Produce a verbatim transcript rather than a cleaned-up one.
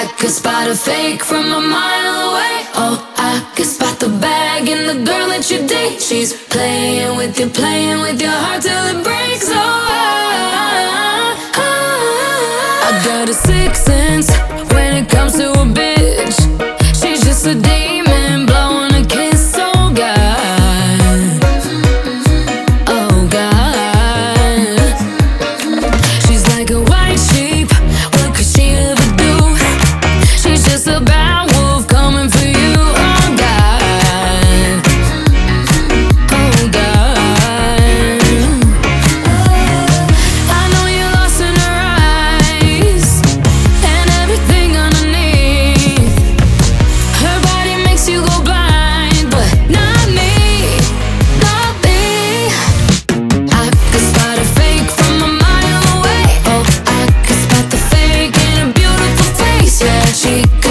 I could spot a fake from a mile away. Oh, I could spot the bag in the girl that you date. She's playing with you, playing with your heart till it breaks. Oh, I, I, I got a sixth sense when it comes to a bitch. She's just a demon blowing a kiss. Oh God, oh God. She's like a white sheep, what could she ever do? She's just a bad wolf coming for you. Oh God, oh God. I know you're lost in her eyes and everything underneath. Her body makes you go blind, but not me, not me. I could spot a fake from a mile away. Oh, I could spot the fake in a beautiful face. Yeah, she